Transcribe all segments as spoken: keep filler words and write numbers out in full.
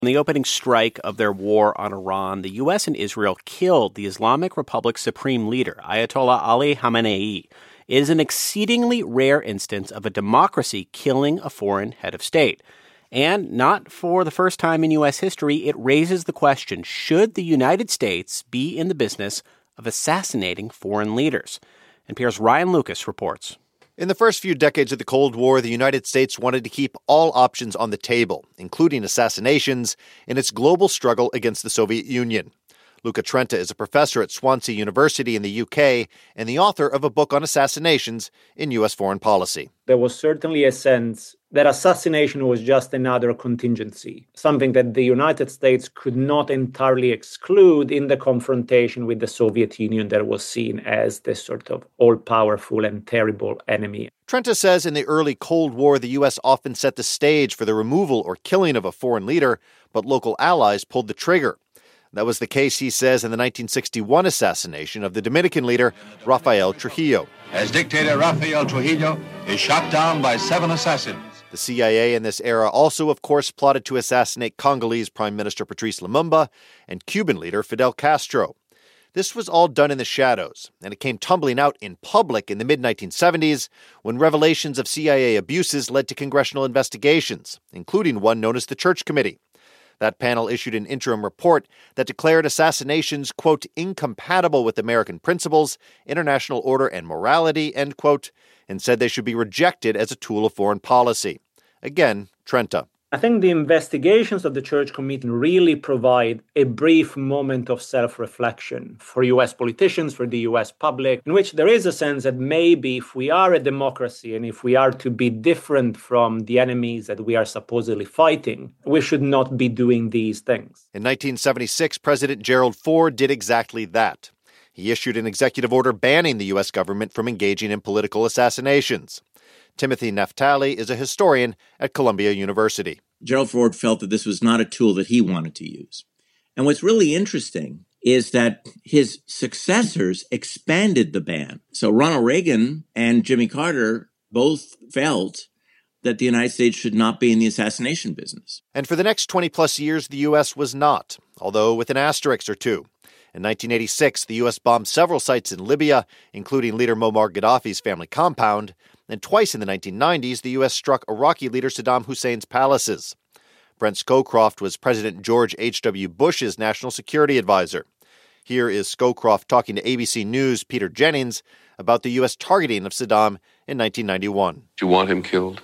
In the opening strike of their war on Iran, the U S and Israel killed the Islamic Republic's supreme leader, Ayatollah Ali Khamenei. It is an exceedingly rare instance of a democracy killing a foreign head of state. And not for the first time in U S history, it raises the question, should the United States be in the business of assassinating foreign leaders? N P R's Ryan Lucas reports. In the first few decades of the Cold War, the United States wanted to keep all options on the table, including assassinations, in its global struggle against the Soviet Union. Luca Trenta is a professor at Swansea University in the U K and the author of a book on assassinations in U S foreign policy. There was certainly a sense that assassination was just another contingency, something that the United States could not entirely exclude in the confrontation with the Soviet Union that was seen as this sort of all-powerful and terrible enemy. Trenta says in the early Cold War, the U S often set the stage for the removal or killing of a foreign leader, but local allies pulled the trigger. That was the case, he says, in the nineteen sixty-one assassination of the Dominican leader, Rafael Trujillo. As dictator Rafael Trujillo is shot down by seven assassins. The C I A in this era also, of course, plotted to assassinate Congolese Prime Minister Patrice Lumumba and Cuban leader Fidel Castro. This was all done in the shadows, and it came tumbling out in public in the mid nineteen seventies when revelations of C I A abuses led to congressional investigations, including one known as the Church Committee. That panel issued an interim report that declared assassinations, quote, incompatible with American principles, international order, and morality, end quote, and said they should be rejected as a tool of foreign policy. Again, Trenta. I think the investigations of the Church Committee really provide a brief moment of self-reflection for U S politicians, for the U S public, in which there is a sense that maybe if we are a democracy and if we are to be different from the enemies that we are supposedly fighting, we should not be doing these things. In nineteen seventy-six, President Gerald Ford did exactly that. He issued an executive order banning the U S government from engaging in political assassinations. Timothy Naftali is a historian at Columbia University. Gerald Ford felt that this was not a tool that he wanted to use. And what's really interesting is that his successors expanded the ban. So Ronald Reagan and Jimmy Carter both felt that the United States should not be in the assassination business. And for the next twenty plus years, the U S was not, although with an asterisk or two. In nineteen eighty-six, the U S bombed several sites in Libya, including leader Muammar Gaddafi's family compound, and twice in the nineteen nineties, the U S struck Iraqi leader Saddam Hussein's palaces. Brent Scowcroft was President George H W. Bush's national security advisor. Here is Scowcroft talking to A B C News' Peter Jennings about the U S targeting of Saddam in nineteen ninety-one. Do you want him killed?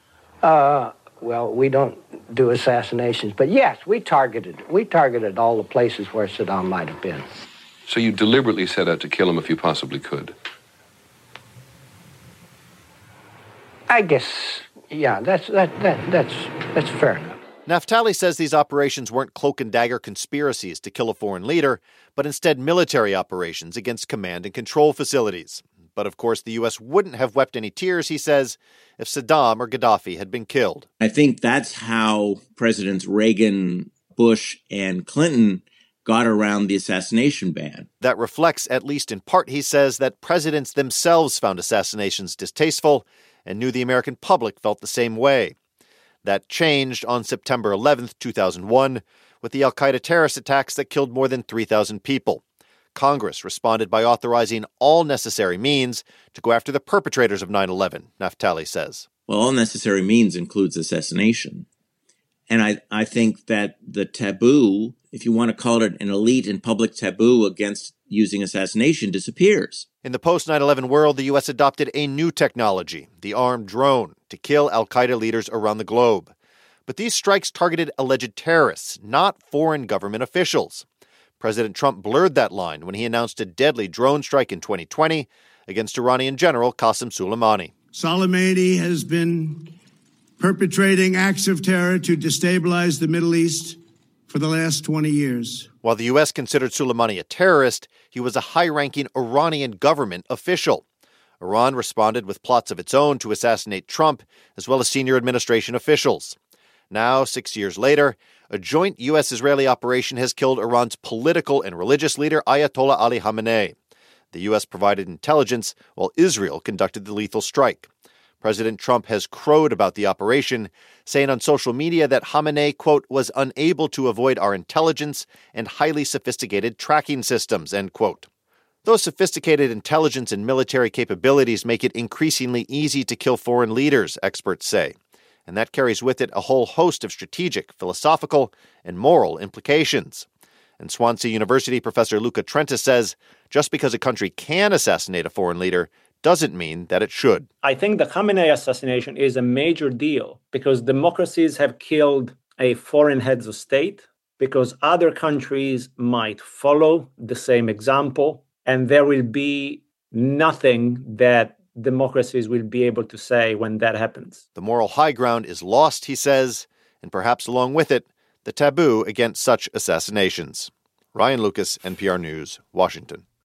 Uh, well, we don't do assassinations, but yes, we targeted. We targeted all the places where Saddam might have been. So you deliberately set out to kill him if you possibly could? I guess, yeah, that's that that that's that's fair enough. Naftali says these operations weren't cloak and dagger conspiracies to kill a foreign leader, but instead military operations against command and control facilities. But of course, the U S wouldn't have wept any tears, he says, if Saddam or Gaddafi had been killed. I think that's how Presidents Reagan, Bush, and Clinton got around the assassination ban. That reflects, at least in part, he says, that presidents themselves found assassinations distasteful and knew the American public felt the same way. That changed on September eleventh, two thousand one, with the al-Qaeda terrorist attacks that killed more than three thousand people. Congress responded by authorizing all necessary means to go after the perpetrators of nine eleven, Naftali says. Well, all necessary means includes assassination. And I, I think that the taboo, if you want to call it an elite and public taboo against using assassination, disappears. In the post nine eleven world, the U S adopted a new technology, the armed drone, to kill al-Qaeda leaders around the globe. But these strikes targeted alleged terrorists, not foreign government officials. President Trump blurred that line when he announced a deadly drone strike in twenty twenty against Iranian General Qasem Soleimani. Soleimani has been perpetrating acts of terror to destabilize the Middle East for the last twenty years. While the U S considered Soleimani a terrorist, he was a high-ranking Iranian government official. Iran responded with plots of its own to assassinate Trump, as well as senior administration officials. Now, six years later, a joint U S-Israeli operation has killed Iran's political and religious leader, Ayatollah Ali Khamenei. The U S provided intelligence while Israel conducted the lethal strike. President Trump has crowed about the operation, saying on social media that Khamenei, quote, was unable to avoid our intelligence and highly sophisticated tracking systems, end quote. Those sophisticated intelligence and military capabilities make it increasingly easy to kill foreign leaders, experts say. And that carries with it a whole host of strategic, philosophical, and moral implications. And Swansea University professor Luca Trenta says just because a country can assassinate a foreign leader doesn't mean that it should. I think the Khamenei assassination is a major deal because democracies have killed a foreign heads of state, because other countries might follow the same example, and there will be nothing that democracies will be able to say when that happens. The moral high ground is lost, he says, and perhaps along with it, the taboo against such assassinations. Ryan Lucas, N P R News, Washington.